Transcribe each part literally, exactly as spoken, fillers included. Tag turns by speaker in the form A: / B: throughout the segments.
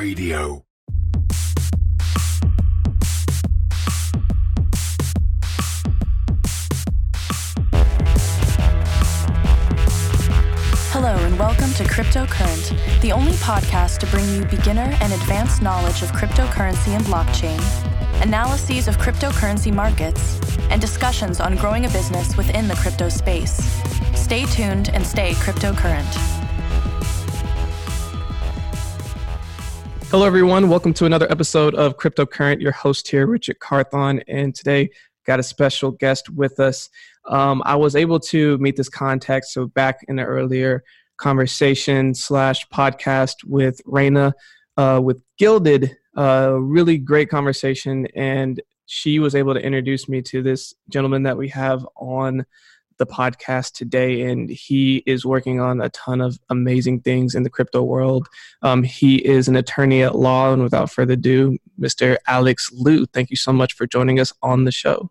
A: Radio.
B: Hello and welcome to Crypto Current, the only podcast to bring you beginner and advanced knowledge of cryptocurrency and blockchain, analyses of cryptocurrency markets, and discussions on growing a business within the crypto space. Stay tuned and stay crypto current.
C: Hello, everyone. Welcome to another episode of Crypto Current. Your host here, Richard Carthon, and today got a special guest with us. Um, I was able to meet this contact, so back in the earlier conversation slash podcast with Raina, uh, with Gilded, uh, really great conversation, and she was able to introduce me to this gentleman that we have on the podcast today, and he is working on a ton of amazing things in the crypto world. Um, he is an attorney at law, and without further ado, Mister Alex Liu, thank you so much for joining us on the show.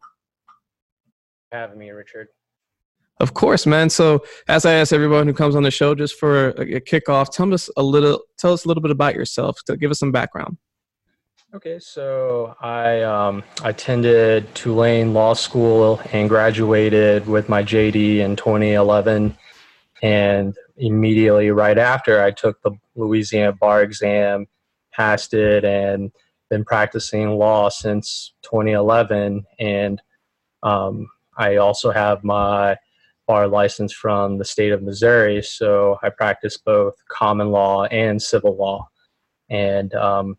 D: Having me, Richard.
C: Of course, man. So, as I ask everyone who comes on the show, just for a, a kickoff, tell us a little, tell us a little bit about yourself. To give us some background.
D: Okay, so I um, I attended Tulane Law School and graduated with my J D in twenty eleven, and immediately right after, I took the Louisiana bar exam, passed it, and been practicing law since twenty eleven. And um, I also have my bar license from the state of Missouri, so I practice both common law and civil law. And um,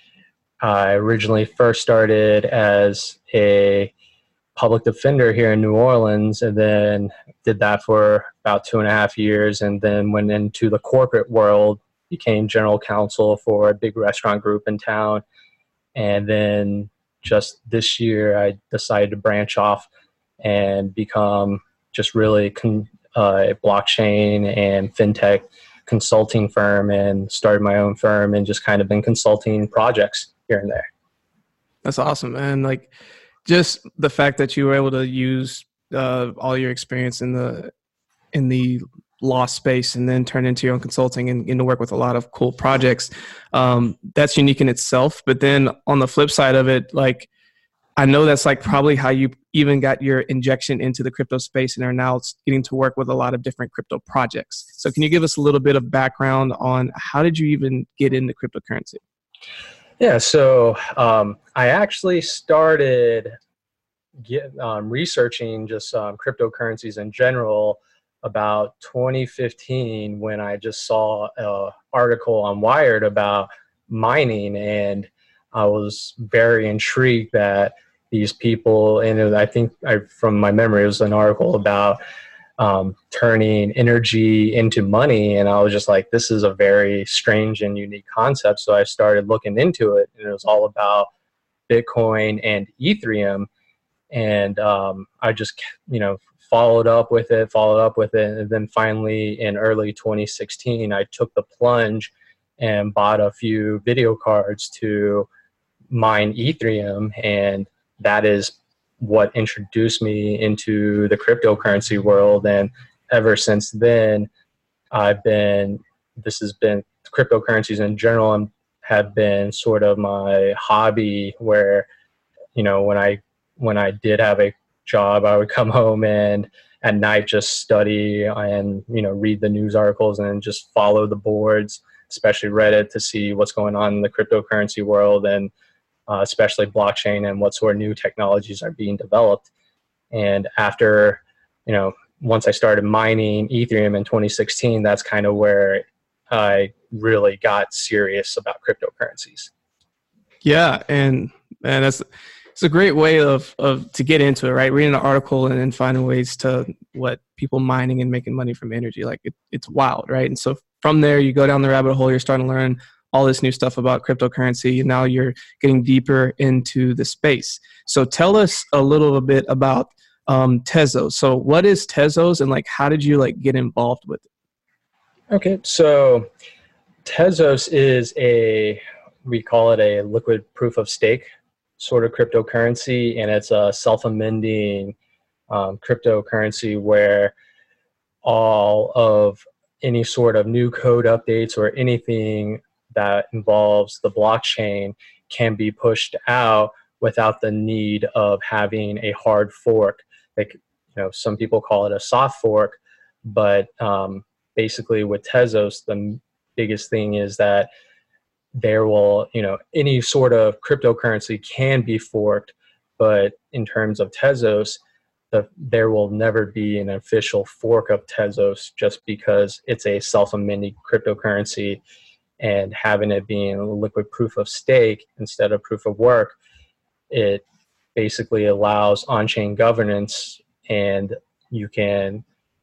D: I originally first started as a public defender here in New Orleans, and then did that for about two and a half years, and then went into the corporate world, became general counsel for a big restaurant group in town. And then just this year, I decided to branch off and become just really con- uh, a blockchain and fintech consulting firm, and started my own firm and just kind of been consulting projects here and there.
C: That's awesome, man. Like, just the fact that you were able to use uh, all your experience in the in the law space and then turn into your own consulting and, and to work with a lot of cool projects, um, that's unique in itself. But then on the flip side of it, like, I know that's like probably how you even got your injection into the crypto space and are now getting to work with a lot of different crypto projects. So can you give us a little bit of background on how did you even get into cryptocurrency?
D: Yeah, so um, I actually started get, um, researching just um, cryptocurrencies in general about twenty fifteen, when I just saw an article on Wired about mining, and I was very intrigued that these people, and I think I, from my memory, it was an article about um, turning energy into money. And I was just like, this is a very strange and unique concept. So I started looking into it, and it was all about Bitcoin and Ethereum. And um, I just, you know, followed up with it, followed up with it. And then finally in early twenty sixteen, I took the plunge and bought a few video cards to mine Ethereum. And that is what introduced me into the cryptocurrency world. And ever since then, I've been, this has been, cryptocurrencies in general and have been sort of my hobby, where, you know, when I, when I did have a job, I would come home and at night just study and, you know, read the news articles and just follow the boards, especially Reddit, to see what's going on in the cryptocurrency world, and Uh, especially blockchain and what sort of new technologies are being developed. And after, you know, once I started mining Ethereum in twenty sixteen, that's kind of where I really got serious about cryptocurrencies.
C: Yeah, and and that's it's a great way of of to get into it, right? Reading an article and then finding ways to what people mining and making money from energy, like it, it's wild, right? And so from there, you go down the rabbit hole. You're starting to learn all this new stuff about cryptocurrency, and now you're getting deeper into the space. So tell us a little bit about um, Tezos. So what is Tezos, and like how did you like get involved with it?
D: Okay, so Tezos is a, we call it a liquid proof of stake sort of cryptocurrency, and it's a self-amending um, cryptocurrency where all of any sort of new code updates or anything that involves the blockchain can be pushed out without the need of having a hard fork. Like, you know, some people call it a soft fork, but um, basically with Tezos, the biggest thing is that there will, you know, any sort of cryptocurrency can be forked, but in terms of Tezos, the, there will never be an official fork of Tezos just because it's a self-amending cryptocurrency, and having it being a liquid proof of stake instead of proof of work, it basically allows on-chain governance, and you can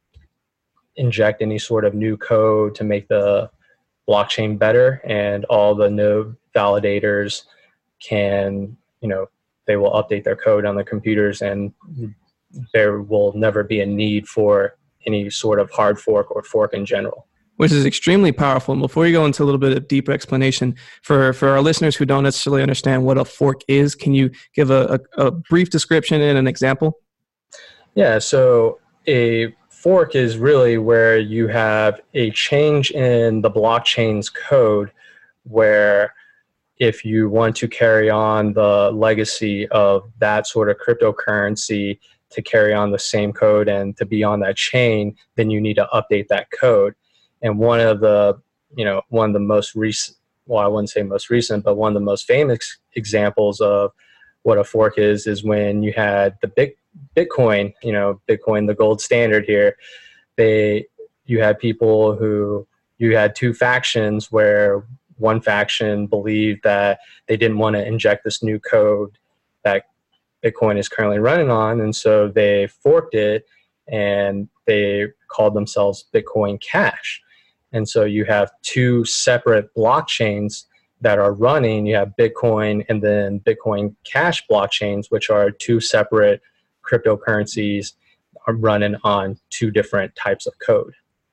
D: inject any sort of new code to make the blockchain better, and all the node validators can, you know, they will update their code on the computers, and there will never be a need for any sort of hard fork or fork in general.
C: Which is extremely powerful. And before you go into a little bit of deeper explanation, for, for our listeners who don't necessarily understand what a fork is, can you give a, a, a brief description and an example?
D: Yeah, so a fork is really where you have a change in the blockchain's code, where if you want to carry on the legacy of that sort of cryptocurrency to carry on the same code and to be on that chain, then you need to update that code. And one of the, you know, one of the most recent, well, I wouldn't say most recent, but one of the most famous examples of what a fork is, is when you had the big Bitcoin, you know, Bitcoin, the gold standard here. They, you had people who, you had two factions where one faction believed that they didn't want to inject this new code that Bitcoin is currently running on. And so they forked it and they called themselves Bitcoin Cash. And so you have two separate blockchains that are running. You have Bitcoin and then Bitcoin Cash blockchains, which are two separate cryptocurrencies are running on two different types of code.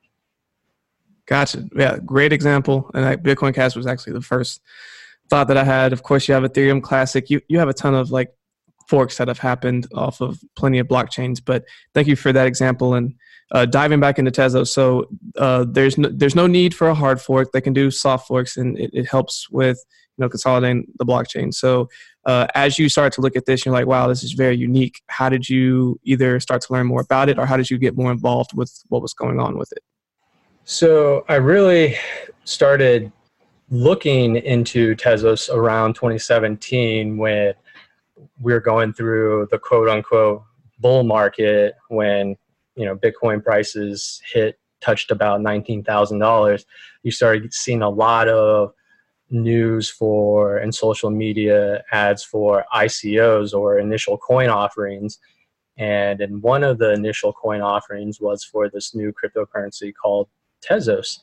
C: Gotcha. Yeah, great example. And like Bitcoin Cash was actually the first thought that I had. Of course, you have Ethereum Classic. You you have a ton of like forks that have happened off of plenty of blockchains. But thank you for that example. And uh, diving back into Tezos, so uh, there's no, there's no need for a hard fork. They can do soft forks, and it, it helps with, you know, consolidating the blockchain. So uh, as you start to look at this, you're like, wow, this is very unique. How did you either start to learn more about it, or how did you get more involved with what was going on with it?
D: So I really started looking into Tezos around twenty seventeen when we were going through the quote unquote bull market, when, you know, Bitcoin prices hit, touched about nineteen thousand dollars. You started seeing a lot of news for and social media ads for I C Os, or initial coin offerings. And in one of the initial coin offerings was for this new cryptocurrency called Tezos.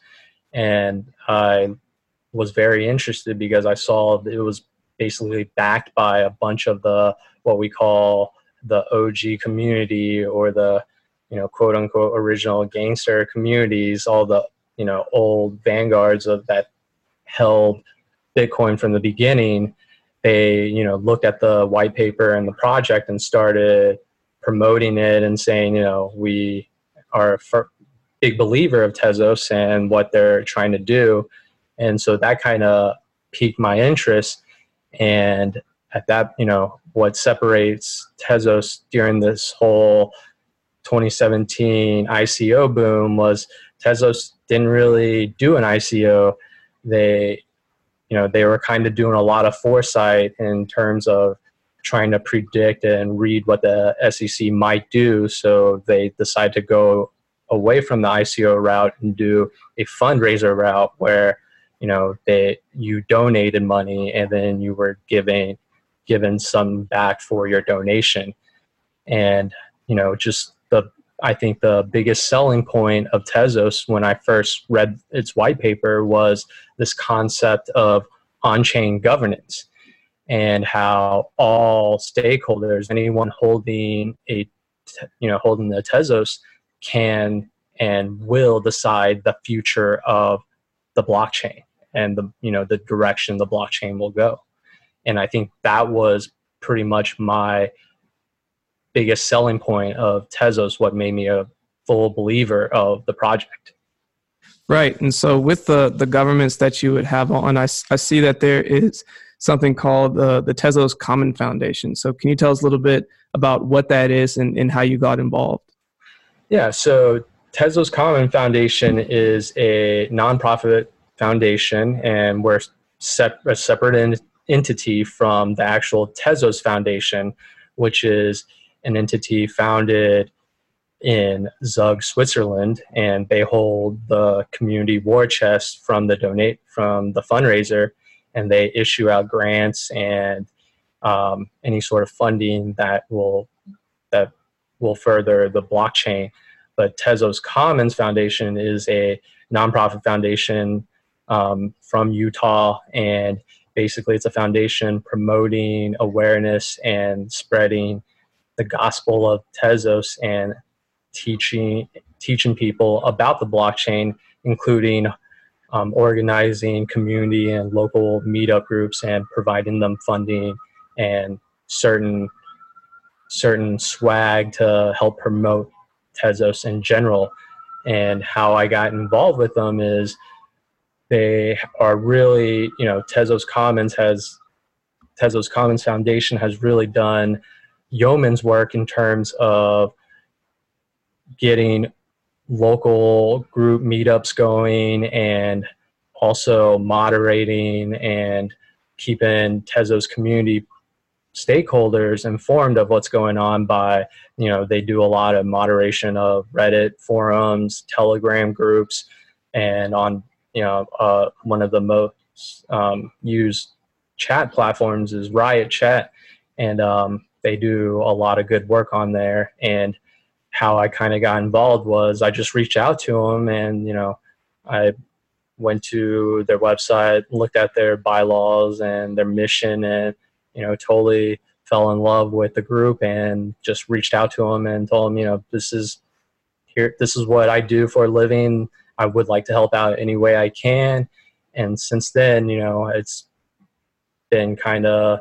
D: And I was very interested because I saw it was basically backed by a bunch of the, what we call the O G community, or the, you know, quote unquote original gangster communities, all the, you know, old vanguards of that held Bitcoin from the beginning. They, you know, looked at the white paper and the project and started promoting it and saying, you know, we are a big believer of Tezos and what they're trying to do. And so that kind of piqued my interest. And at that, you know, what separates Tezos during this whole twenty seventeen I C O boom was Tezos didn't really do an I C O. They, you know, they were kind of doing a lot of foresight in terms of trying to predict and read what the S E C might do. So they decided to go away from the I C O route and do a fundraiser route where, you know, they, you donated money and then you were giving, given some back for your donation. And, you know, just the, I think the biggest selling point of Tezos when I first read its white paper was this concept of on-chain governance, and how all stakeholders, anyone holding a, you know, holding the Tezos can and will decide the future of the blockchain and the, you know, the direction the blockchain will go. And I think that was pretty much my biggest selling point of Tezos, what made me a full believer of the project.
C: Right. And so with the, the governments that you would have on, I, I see that there is something called uh, the Tezos Common Foundation. So can you tell us a little bit about what that is and, and how you got involved?
D: Yeah, so Tezos Common Foundation is a nonprofit foundation, and we're sep- a separate en- entity from the actual Tezos Foundation, which is an entity founded in Zug, Switzerland, and they hold the community war chest from the donate from the fundraiser, and they issue out grants and um, any sort of funding that will that will further the blockchain. But Tezos Commons Foundation is a nonprofit foundation um, from Utah, and basically it's a foundation promoting awareness and spreading the gospel of Tezos and teaching teaching people about the blockchain, including um, organizing community and local meetup groups and providing them funding and certain certain swag to help promote Tezos in general. And how I got involved with them is they are really, you know, Tezos Commons has Tezos Commons Foundation has really done yeoman's work in terms of getting local group meetups going and also moderating and keeping Tezos community stakeholders informed of what's going on by, you know, they do a lot of moderation of Reddit forums, Telegram groups, and on, you know, uh, one of the most um, used chat platforms is Riot Chat, and um, they do a lot of good work on there. And how I kind of got involved was I just reached out to them, and, you know, I went to their website, looked at their bylaws and their mission, and, you know, totally fell in love with the group and just reached out to them and told them, you know, this is here, this is what I do for a living. I would like to help out any way I can. And since then, you know, it's been kind of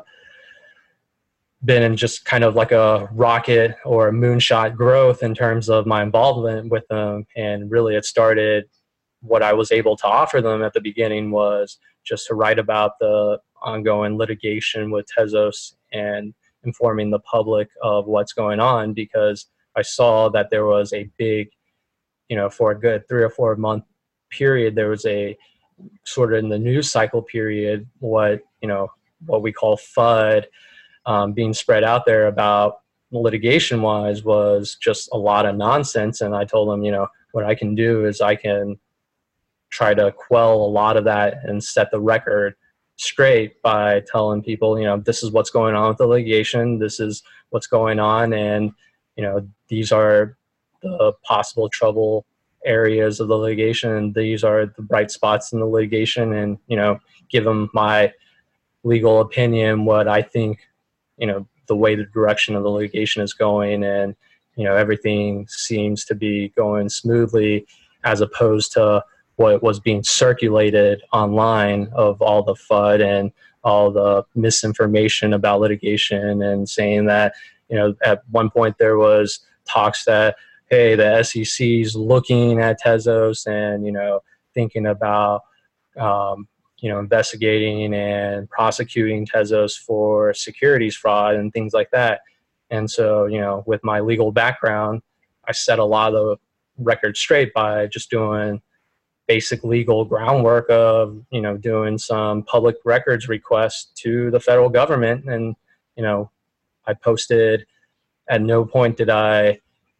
D: been in just kind of like a rocket or a moonshot growth in terms of my involvement with them. And really it started, what I was able to offer them at the beginning was just to write about the ongoing litigation with Tezos and informing the public of what's going on, because I saw that there was a big, you know, for a good three or four month period, there was a sort of in the news cycle period, what, you know, what we call FUD, um, being spread out there about litigation wise was just a lot of nonsense. And I told them, you know, what I can do is I can try to quell a lot of that and set the record straight by telling people, you know, this is what's going on with the litigation, this is what's going on, and, you know, these are the possible trouble areas of the litigation, and these are the bright spots in the litigation, and, you know, give them my legal opinion, what I think, you know, the way the direction of the litigation is going, and, you know, everything seems to be going smoothly, as opposed to what was being circulated online of all the FUD and all the misinformation about litigation, and saying that, you know, at one point there was talks that, hey, the S E C's looking at Tezos and, you know, thinking about, um, you know, investigating and prosecuting Tezos for securities fraud and things like that. And so, you know, with my legal background, I set a lot of the record straight by just doing basic legal groundwork of, you know, doing some public records requests to the federal government. And, you know, I posted, at no point did I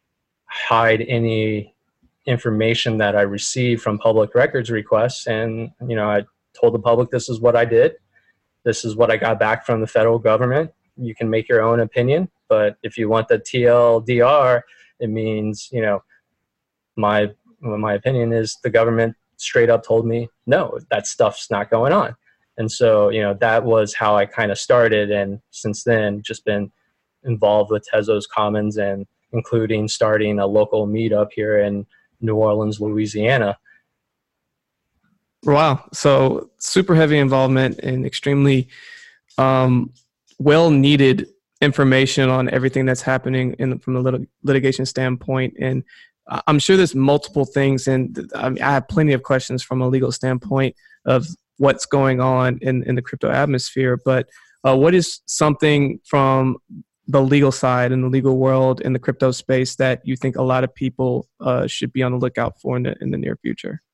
D: hide any information that I received from public records requests. And, you know, I told the public, this is what I did. This is what I got back from the federal government. You can make your own opinion, but if you want the T L D R, it means, you know, my, my opinion is the government straight up told me, no, that stuff's not going on. And so, you know, that was how I kind of started. And since then, just been involved with Tezos Commons, and including starting a local meetup here in New Orleans, Louisiana.
C: Wow. So super heavy involvement and extremely um, well-needed information on everything that's happening in from a lit- litigation standpoint. And I'm sure there's multiple things, and I, mean, I have plenty of questions from a legal standpoint of what's going on in, in the crypto atmosphere. But uh, what is something from the legal side in the legal world in the crypto space that you think a lot of people uh, should be on the lookout for in the, in the near future?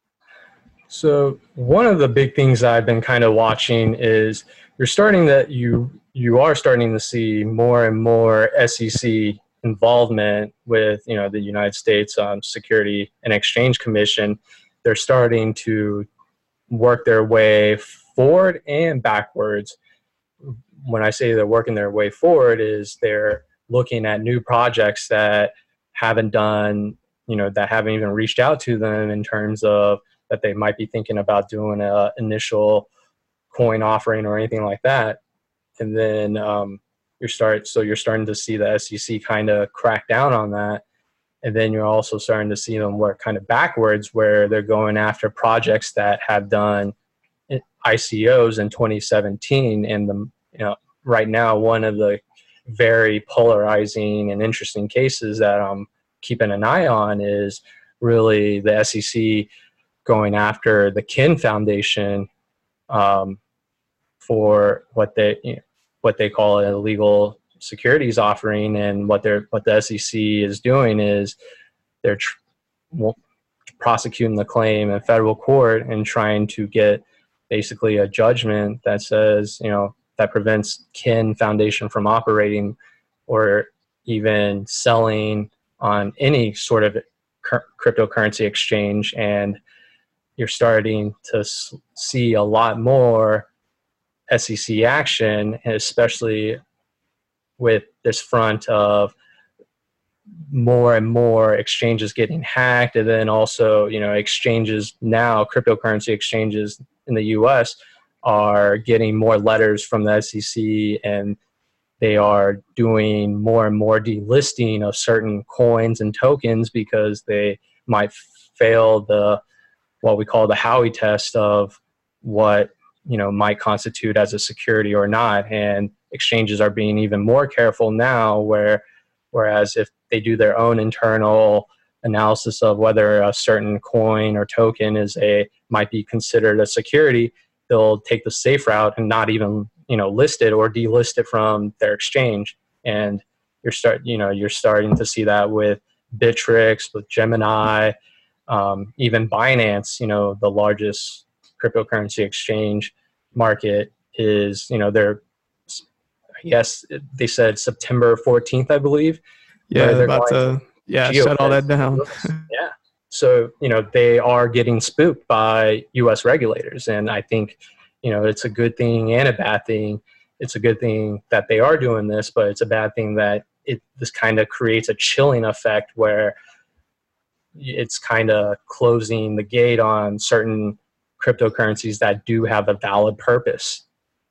D: So one of the big things I've been kind of watching is you're starting that you you are starting to see more and more S E C involvement with, you know, the United States um, Security and Exchange Commission. They're starting to work their way forward and backwards. When I say they're working their way forward, is they're looking at new projects that haven't done, you know, that haven't even reached out to them in terms of that they might be thinking about doing a initial coin offering or anything like that. And then um, you're start so you're starting to see the S E C kind of crack down on that. And then you're also starting to see them work kind of backwards, where they're going after projects that have done I C Os in twenty seventeen. And the, you know, right now, one of the very polarizing and interesting cases that I'm keeping an eye on is really the S E C going after the Kin Foundation um, for what they you know, what they call an illegal securities offering. And what they're what the S E C is doing is they're tr- well, prosecuting the claim in federal court and trying to get basically a judgment that says, you know, that prevents Kin Foundation from operating or even selling on any sort of cur- cryptocurrency exchange. And you're starting to s- see a lot more S E C action, especially with this front of more and more exchanges getting hacked. And then also, you know, exchanges now, cryptocurrency exchanges in the U S are getting more letters from the S E C, and they are doing more and more delisting of certain coins and tokens because they might fail the, what we call the Howey test of what, you know, might constitute as a security or not. And exchanges are being even more careful now, where, whereas if they do their own internal analysis of whether a certain coin or token is a, might be considered a security, they'll take the safe route and not even, you know, list it or delist it from their exchange. And you're start, you know, you're starting to see that with Bittrex, with Gemini, um, even Binance, you know, the largest cryptocurrency exchange market is, you know, they're, I guess they said September fourteenth, I believe.
C: Yeah, they're about to, yeah, shut all that down.
D: Yeah. So, you know, they are getting spooked by U S regulators. And I think, you know, it's a good thing and a bad thing. It's a good thing that they are doing this, but it's a bad thing that it this kind of creates a chilling effect where it's kind of closing the gate on certain cryptocurrencies that do have a valid purpose.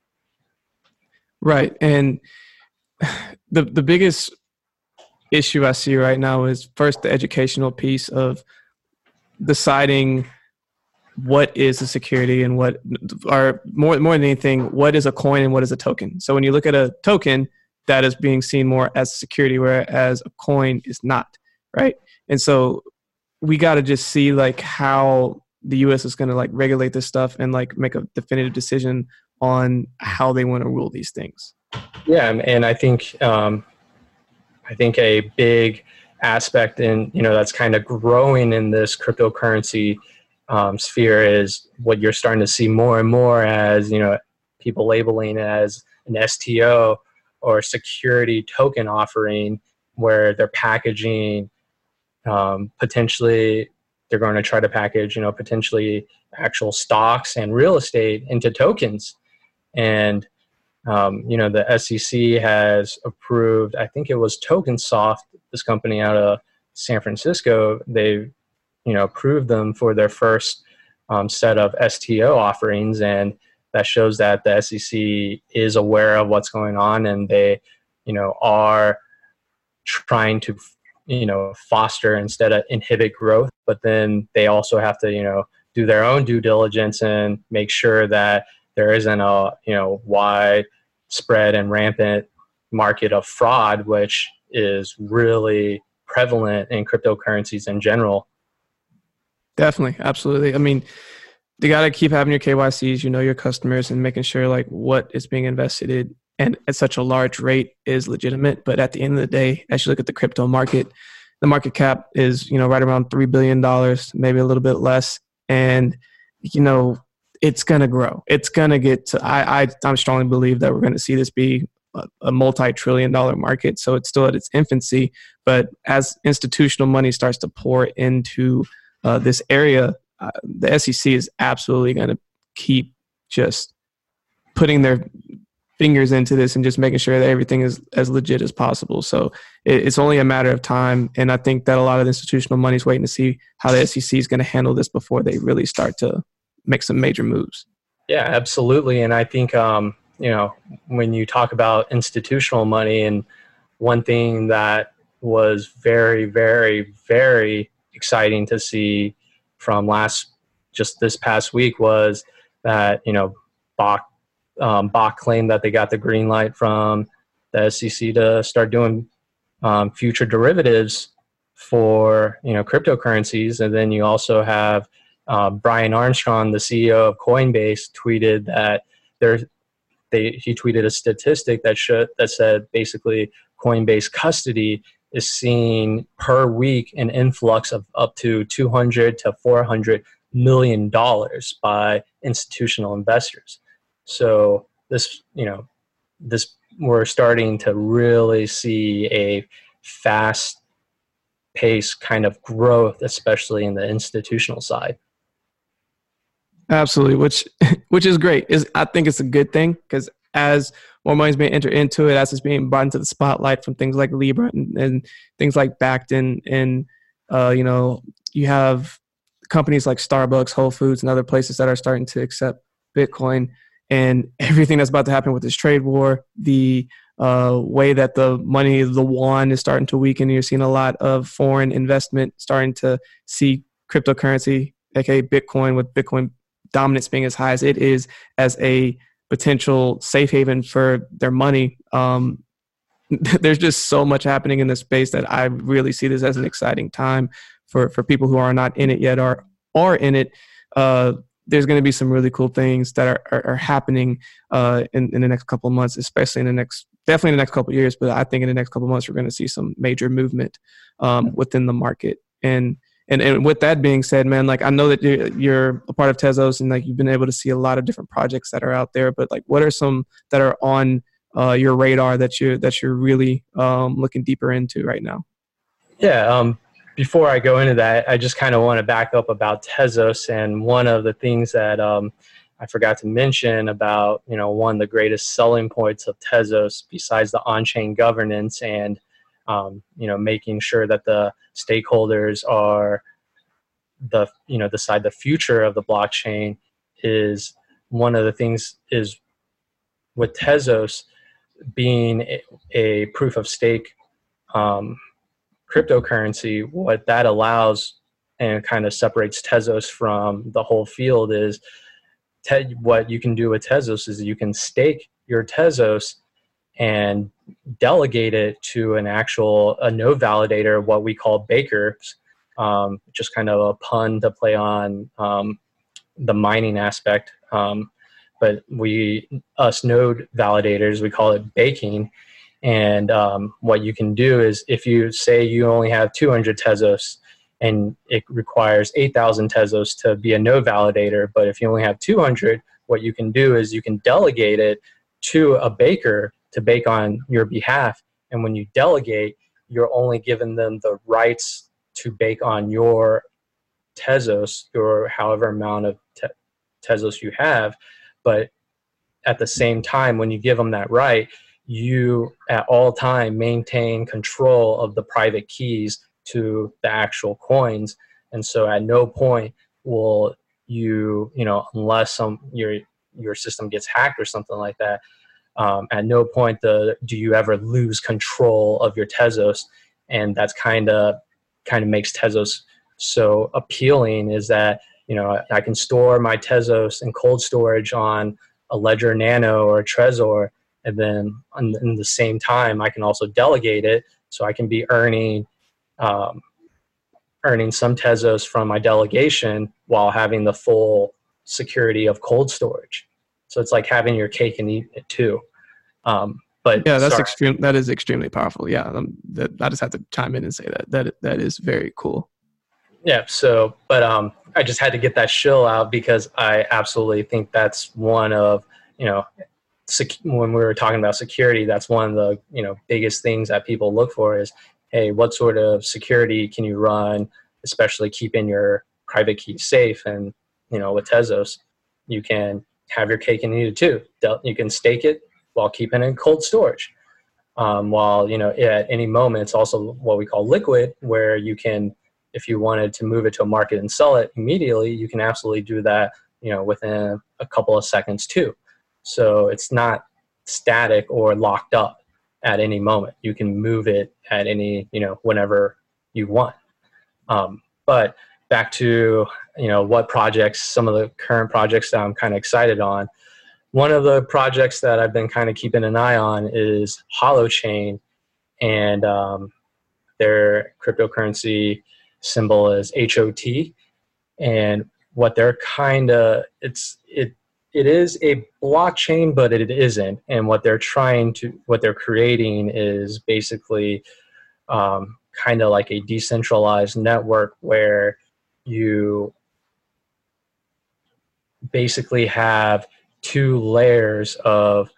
C: Right. And the the biggest issue I see right now is first the educational piece of deciding what is a security and what are more more than anything, what is a coin and what is a token. So when you look at a token, that is being seen more as security, whereas a coin is not, right? And so we got to just see like how the U S is going to like regulate this stuff and like make a definitive decision on how they want to rule these things.
D: Yeah, and I think um, I think a big aspect in, you know, that's kind of growing in this cryptocurrency um, sphere is what you're starting to see more and more as, you know, people labeling it as an S T O or security token offering, where they're packaging um, potentially they're going to try to package, you know, potentially actual stocks and real estate into tokens. And Um, you know, the S E C has approved, I think it was TokenSoft, this company out of San Francisco. They, you know, approved them for their first um, set of S T O offerings. And that shows that the S E C is aware of what's going on, and they, you know, are trying to, you know, foster instead of inhibit growth. But then they also have to, you know, do their own due diligence and make sure that there isn't a, you know, wide spread and rampant market of fraud, which is really prevalent in cryptocurrencies in general.
C: Definitely. Absolutely. I mean, you got to keep having your K Y Cs, you know, your customers, and making sure like what is being invested in and at such a large rate is legitimate. But at the end of the day, as you look at the crypto market, the market cap is, you know, right around three billion dollars, maybe a little bit less. And, you know, it's going to grow. It's going to get to, I, I, I strongly believe that we're going to see this be a, a multi-trillion dollar market. So it's still at its infancy. But as institutional money starts to pour into uh, this area, uh, the S E C is absolutely going to keep just putting their fingers into this and just making sure that everything is as legit as possible. So it, it's only a matter of time. And I think that a lot of the institutional money is waiting to see how the S E C is going to handle this before they really start to make some major moves.
D: Yeah, absolutely. And I think, um, you know, when you talk about institutional money, and one thing that was very, very, very exciting to see from last, just this past week was that, you know, Bach Um, Bach claimed that they got the green light from the S E C to start doing um, future derivatives for, you know, cryptocurrencies. And then you also have uh, Brian Armstrong, the C E O of Coinbase, tweeted that there, they he tweeted a statistic that should that said basically Coinbase custody is seeing per week an influx of up to two hundred to four hundred million dollars by institutional investors. So this, you know, this, we're starting to really see a fast pace kind of growth, especially in the institutional side.
C: Absolutely, which which is great. Is I think it's a good thing because as more money is being entered into it, as it's being brought into the spotlight from things like Libra and, and things like Bakkt, and uh, you know, you have companies like Starbucks, Whole Foods, and other places that are starting to accept Bitcoin. And everything that's about to happen with this trade war, the uh, way that the money, the yuan is starting to weaken. You're seeing a lot of foreign investment starting to see cryptocurrency, aka Bitcoin, with Bitcoin dominance being as high as it is, as a potential safe haven for their money. Um, there's just so much happening in this space that I really see this as an exciting time for, for people who are not in it yet or are in it. Uh, there's going to be some really cool things that are, are, are happening uh, in, in the next couple of months, especially in the next, definitely in the next couple of years. But I think in the next couple of months, we're going to see some major movement um, within the market. And, and, and with that being said, man, like, I know that you're, you're a part of Tezos and like you've been able to see a lot of different projects that are out there, but like, what are some that are on uh, your radar that you're, that you're really um, looking deeper into right now?
D: Yeah. Um, Before I go into that, I just kind of want to back up about Tezos. And one of the things that um, I forgot to mention about, you know, one of the greatest selling points of Tezos, besides the on-chain governance and, um, you know, making sure that the stakeholders are the, you know, decide the future of the blockchain, is one of the things is with Tezos being a, a proof of stake um, cryptocurrency, what that allows and kind of separates Tezos from the whole field is te- what you can do with Tezos is you can stake your Tezos and delegate it to an actual a node validator, what we call bakers, um, just kind of a pun to play on um, the mining aspect. Um, but we, us node validators, we call it baking. And um, what you can do is if you say you only have two hundred Tezos and it requires eight thousand Tezos to be a node validator, but if you only have two hundred, what you can do is you can delegate it to a baker to bake on your behalf. And when you delegate, you're only giving them the rights to bake on your Tezos, or however amount of te- Tezos you have. But at the same time, when you give them that right, you at all time maintain control of the private keys to the actual coins. And so at no point will you, you know, unless some your your system gets hacked or something like that, um, at no point the, do you ever lose control of your Tezos. And that's kind of kind of makes Tezos so appealing, is that, you know, I can store my Tezos in cold storage on a Ledger Nano or a Trezor, and then in the same time, I can also delegate it, so I can be earning um, earning some Tezos from my delegation while having the full security of cold storage. So it's like having your cake and eating it too. Um, but
C: yeah, that's
D: sorry.
C: extreme. That is extremely powerful. Yeah, um, that, I just have to chime in and say that that that is very cool.
D: Yeah. So, but um, I just had to get that shill out because I absolutely think that's one of, you know, sec- when we were talking about security, that's one of the, you know, biggest things that people look for is, hey, what sort of security can you run, especially keeping your private key safe. And, you know, with Tezos, you can have your cake and eat it too. You can stake it while keeping it in cold storage. Um, while, you know, at any moment, it's also what we call liquid, where you can, if you wanted to move it to a market and sell it immediately, you can absolutely do that, you know, within a couple of seconds too. So it's not static or locked up at any moment. You can move it at any, you know, whenever you want. Um, but back to, you know, what projects, some of the current projects that I'm kind of excited on. One of the projects that I've been kind of keeping an eye on is Holochain, and um, their cryptocurrency symbol is H O T. And what they're kind of, it's, it, it is a blockchain, but it isn't. And what they're trying to, what they're creating is basically um, kind of like a decentralized network where you basically have two layers of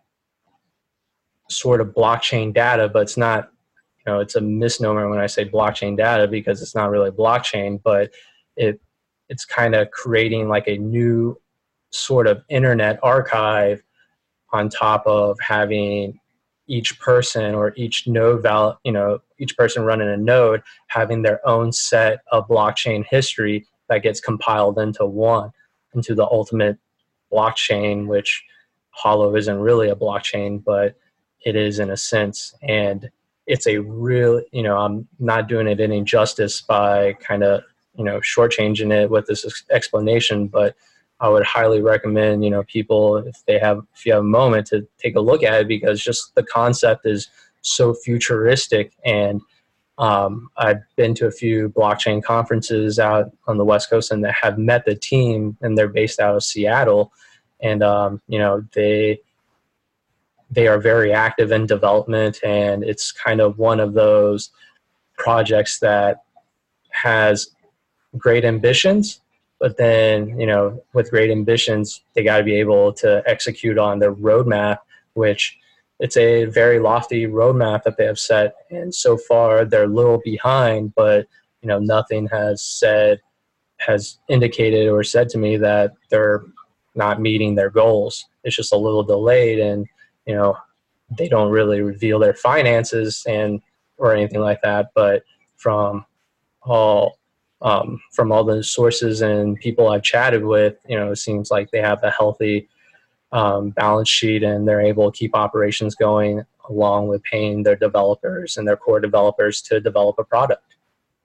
D: sort of blockchain data, but it's not, you know, it's a misnomer when I say blockchain data because it's not really blockchain, but it it's kind of creating like a new sort of internet archive on top of having each person or each node val, you know, each person running a node having their own set of blockchain history that gets compiled into one, into the ultimate blockchain, which Holo isn't really a blockchain, but it is in a sense. And it's a real, you know, I'm not doing it any justice by kind of, you know, shortchanging it with this explanation, but I would highly recommend, you know, people, if they have, if you have a moment, to take a look at it, because just the concept is so futuristic. And um, I've been to a few blockchain conferences out on the West Coast and that have met the team, and they're based out of Seattle. And, um, you know, they, they are very active in development, and it's kind of one of those projects that has great ambitions, but then, you know, with great ambitions, they got to be able to execute on their roadmap, which it's a very lofty roadmap that they have set. And so far they're a little behind, but, you know, nothing has said, has indicated or said to me that they're not meeting their goals. It's just a little delayed, and, you know, they don't really reveal their finances and, or anything like that. But from all, Um, from all the sources and people I've chatted with, you know, it seems like they have a healthy um, balance sheet, and they're able to keep operations going along with paying their developers and their core developers to develop a product.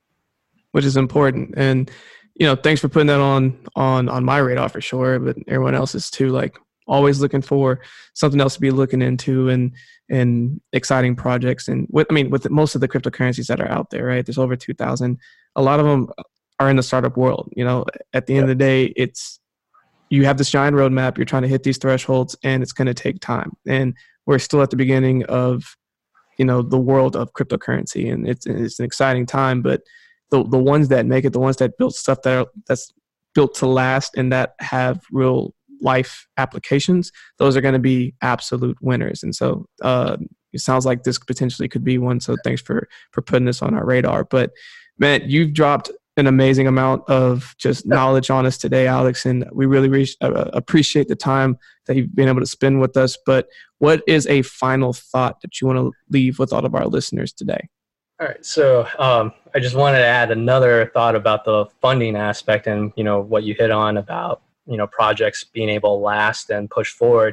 C: Which is important. And, you know, thanks for putting that on, on, on my radar for sure, but everyone else's too. Like, always looking for something else to be looking into, and, and exciting projects. And with, I mean, with most of the cryptocurrencies that are out there, right, there's over two thousand. A lot of them are in the startup world. You know, at the end yep. of the day, it's, you have this giant roadmap, you're trying to hit these thresholds, and it's going to take time. And we're still at the beginning of, you know, the world of cryptocurrency, and it's, it's an exciting time. But the the ones that make it, the ones that build stuff that are, that's built to last and that have real life applications, those are going to be absolute winners. And so uh, it sounds like this potentially could be one. So thanks for for putting this on our radar. But man, you've dropped an amazing amount of just knowledge on us today, Alex, and we really re- uh, appreciate the time that you've been able to spend with us. But what is a final thought that you want to leave with all of our listeners today?
D: All right. So um, I just wanted to add another thought about the funding aspect, and, you know, what you hit on about, you know, projects being able to last and push forward.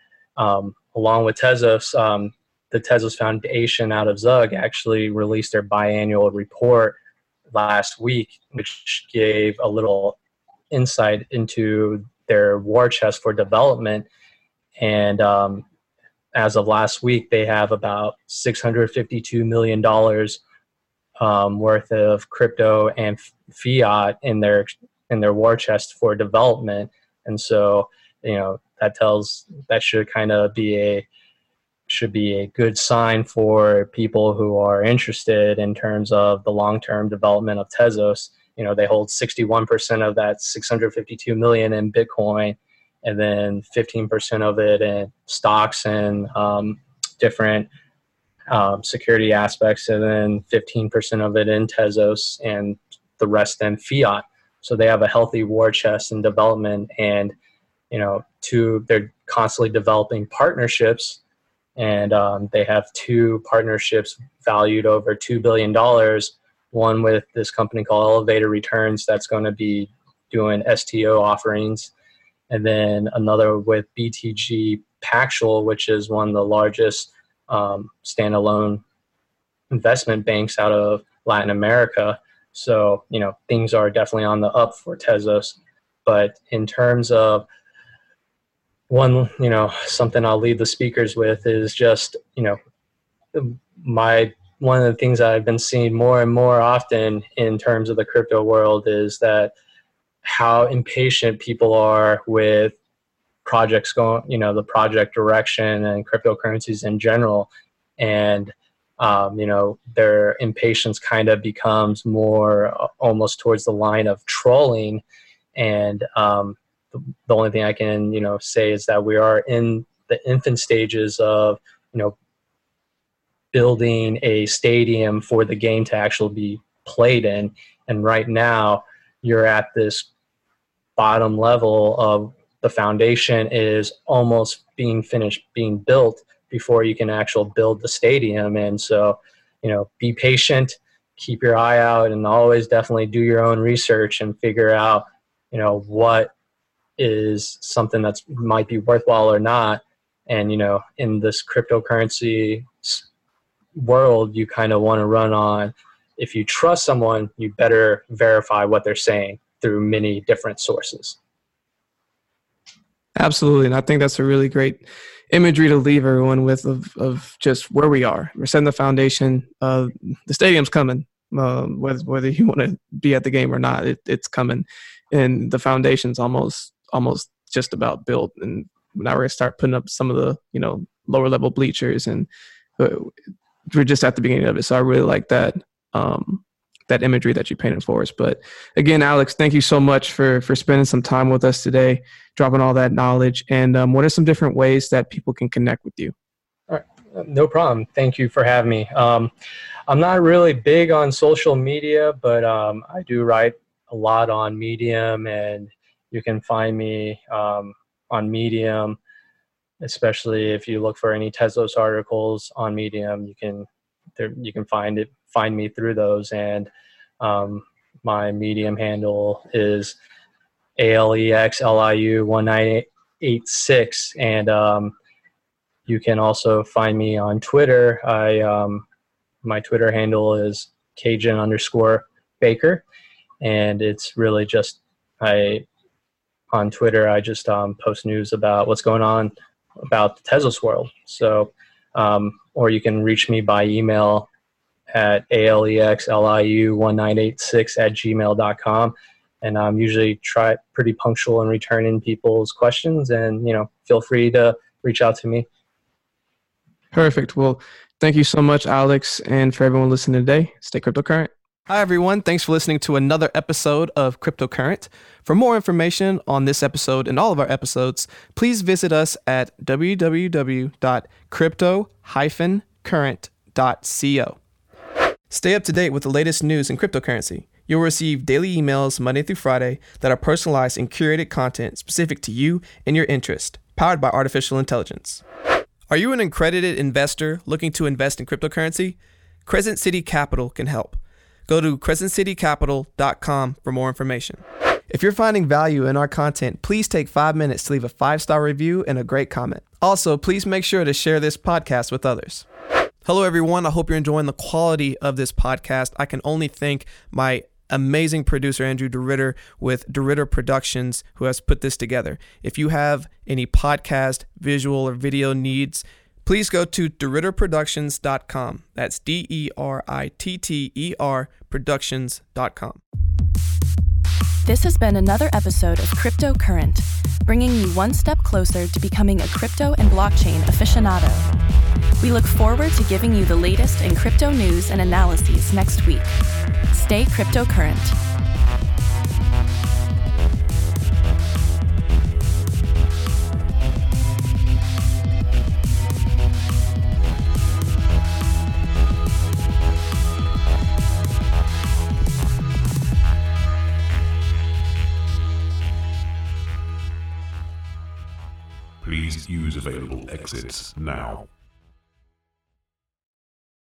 D: Um, along with Tezos, um, the Tezos Foundation out of Zug actually released their biannual report last week, which gave a little insight into their war chest for development. And um, as of last week, they have about six hundred fifty-two million dollars um, worth of crypto and fiat in their in their war chest for development. And so, you know, that tells that should kind of be a should be a good sign for people who are interested in terms of the long-term development of Tezos. You know, they hold sixty-one percent of that six hundred fifty-two million in Bitcoin, and then fifteen percent of it in stocks and um, different um, security aspects, and then fifteen percent of it in Tezos, and the rest in fiat. So they have a healthy war chest in development, and, you know, two, they're constantly developing partnerships, and um, they have two partnerships valued over two billion dollars, one with this company called Elevator Returns that's going to be doing S T O offerings, and then another with B T G Pactual, which is one of the largest um, standalone investment banks out of Latin America. So, you know, things are definitely on the up for Tezos. But in terms of one, you know, something I'll leave the speakers with is just, you know, my one of the things that I've been seeing more and more often in terms of the crypto world is that how impatient people are with projects going, you know, the project direction and cryptocurrencies in general. And, um, you know, their impatience kind of becomes more uh, almost towards the line of trolling. And um, the, the only thing I can, you know, say is that we are in the infant stages of, you know, building a stadium for the game to actually be played in. And right now you're at this bottom level of the foundation is almost being finished, being built before you can actually build the stadium. And so, you know, be patient, keep your eye out, and always definitely do your own research and figure out, you know, what is something that's might be worthwhile or not. And, you know, in this cryptocurrency world, you kind of want to run on, if you trust someone, you better verify what they're saying through many different sources.
C: Absolutely. And I think that's a really great imagery to leave everyone with of, of just where we are. We're setting the foundation. Uh, the stadium's coming, um, whether, whether you want to be at the game or not, it, it's coming. And the foundation's almost, almost just about built. And now we're going to start putting up some of the, you know, lower level bleachers, and uh, we're just at the beginning of it. So I really like that, um, that imagery that you painted for us. But again, Alex, thank you so much for, for spending some time with us today, dropping all that knowledge. And um, what are some different ways that people can connect with you?
D: All right. No problem. Thank you for having me. Um, I'm not really big on social media, but um, I do write a lot on Medium, and you can find me um, on Medium, especially if you look for any Tezos articles on Medium, you can there, you can find it find me through those. And um, my Medium handle is A L E X L I U one nine eight six, and um, you can also find me on Twitter. I um, my Twitter handle is Cajun underscore Baker, and it's really just I on Twitter I just um, post news about what's going on about the Tezos world. So, um, or you can reach me by email at A L E X L I U one nine eight six at gmail dot com. And I'm usually try pretty punctual in returning people's questions, and, you know, feel free to reach out to me.
C: Perfect. Well, thank you so much, Alex. And for everyone listening today, stay cryptocurrent. Hi, everyone. Thanks for listening to another episode of Cryptocurrent. For more information on this episode and all of our episodes, please visit us at w w w dot crypto dash current dot co. Stay up to date with the latest news in cryptocurrency. You'll receive daily emails Monday through Friday that are personalized and curated content specific to you and your interest, powered by artificial intelligence. Are you an accredited investor looking to invest in cryptocurrency? Crescent City Capital can help. Go to crescent city capital dot com for more information. If you're finding value in our content, please take five minutes to leave a five-star review and a great comment. Also, please make sure to share this podcast with others. Hello, everyone. I hope you're enjoying the quality of this podcast. I can only thank my amazing producer, Andrew DeRitter, with DeRitter Productions, who has put this together. If you have any podcast, visual, or video needs, please go to deritter productions dot com. That's D E R I T T E R productions dot com.
B: This has been another episode of Crypto Current, bringing you one step closer to becoming a crypto and blockchain aficionado. We look forward to giving you the latest in crypto news and analyses next week. Stay crypto current.
A: Please use available exits now.